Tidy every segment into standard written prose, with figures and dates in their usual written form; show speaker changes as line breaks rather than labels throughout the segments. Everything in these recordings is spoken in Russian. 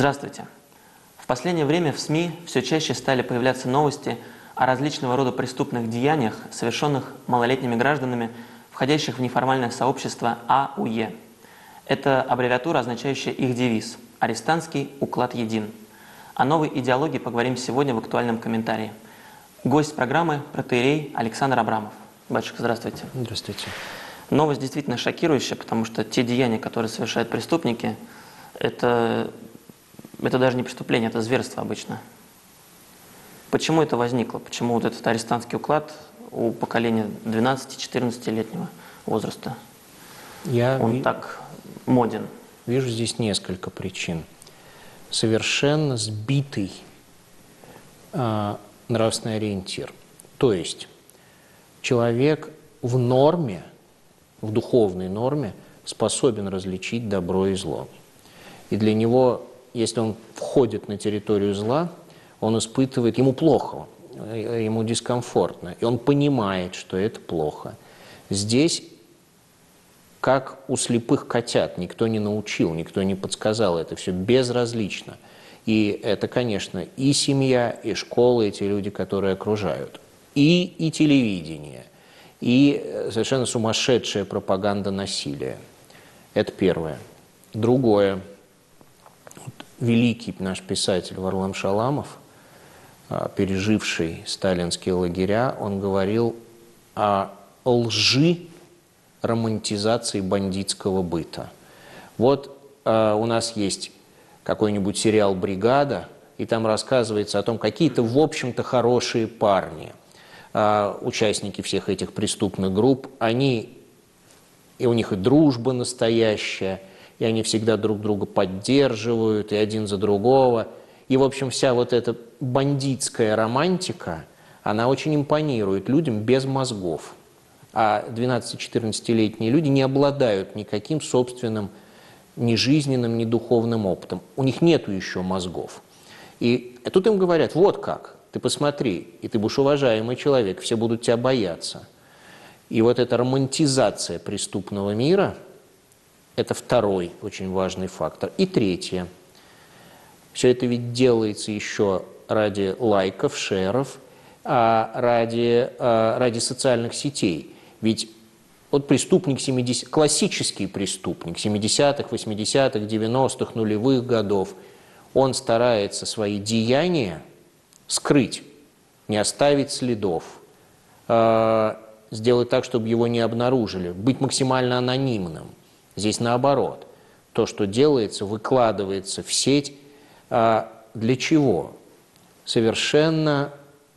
Здравствуйте. В последнее время в СМИ все чаще стали появляться новости о различного рода преступных деяниях, совершенных малолетними гражданами, входящих в неформальное сообщество АУЕ. Это аббревиатура, означающая их девиз «Арестантский уклад един». О новой идеологии поговорим сегодня в актуальном комментарии. Гость программы – протоиерей Александр Абрамов. Батюшка, здравствуйте.
Здравствуйте.
Новость действительно шокирующая, потому что те деяния, которые совершают преступники, это даже не преступление, это зверство обычно. Почему это возникло? Почему вот этот арестантский уклад у поколения 12-14-летнего возраста, он так моден?
Вижу здесь несколько причин. Совершенно сбитый нравственный ориентир. То есть человек в норме, в духовной норме способен различить добро и зло. И для него, если он входит на территорию зла, он испытывает, ему плохо, ему дискомфортно, и он понимает, что это плохо. Здесь, как у слепых котят, никто не научил, никто не подсказал, это все безразлично. И это, конечно, и семья, и школа, и те люди, которые окружают, и телевидение, и совершенно сумасшедшая пропаганда насилия. Это первое. Другое. Великий наш писатель Варлам Шаламов, переживший сталинские лагеря, он говорил о лжи романтизации бандитского быта. Вот у нас есть какой-нибудь сериал «Бригада», и там рассказывается о том, какие-то, в общем-то, хорошие парни, участники всех этих преступных групп, и у них и дружба настоящая, и они всегда друг друга поддерживают, и один за другого. И, в общем, вся вот эта бандитская романтика, она очень импонирует людям без мозгов. А 12-14-летние люди не обладают никаким собственным ни жизненным, ни духовным опытом. У них нету еще мозгов. И тут им говорят: вот как, ты посмотри, и ты будешь уважаемый человек, все будут тебя бояться. И вот эта романтизация преступного мира – это второй очень важный фактор. И третье. Все это ведь делается еще ради лайков, шеров, ради социальных сетей. Ведь вот преступник, классический преступник 70-х, 80-х, 90-х, нулевых годов, он старается свои деяния скрыть, не оставить следов, сделать так, чтобы его не обнаружили, быть максимально анонимным. Здесь наоборот. То, что делается, выкладывается в сеть. Для чего? Совершенно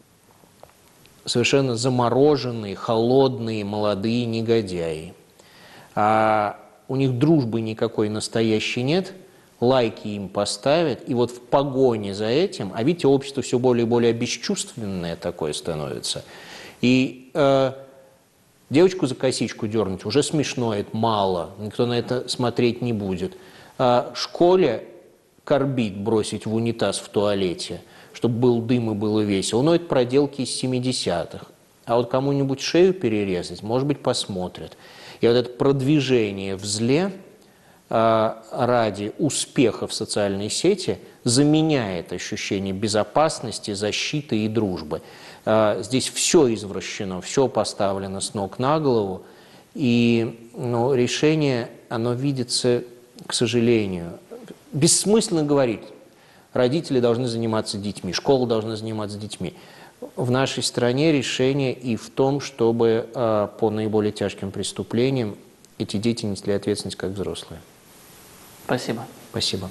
замороженные, холодные, молодые негодяи. У них дружбы никакой настоящей нет, лайки им поставят, и вот в погоне за этим, а видите, общество все более и более бесчувственное такое становится, и девочку за косичку дернуть уже смешно, это мало, никто на это смотреть не будет. Школе карбид бросить в унитаз в туалете, чтобы был дым и было весело, но это проделки из 70-х. А вот кому-нибудь шею перерезать, может быть, посмотрят. И вот это продвижение в зле ради успеха в социальной сети заменяет ощущение безопасности, защиты и дружбы. Здесь все извращено, все поставлено с ног на голову, и решение, оно видится, к сожалению. Бессмысленно говорить, родители должны заниматься детьми, школа должна заниматься детьми. В нашей стране решение и в том, чтобы по наиболее тяжким преступлениям эти дети несли ответственность как взрослые.
Спасибо.
Спасибо.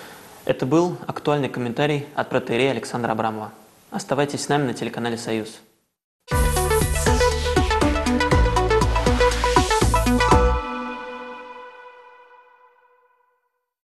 Это был актуальный комментарий от протоиерея Александра Абрамова. Оставайтесь с нами на телеканале «Союз».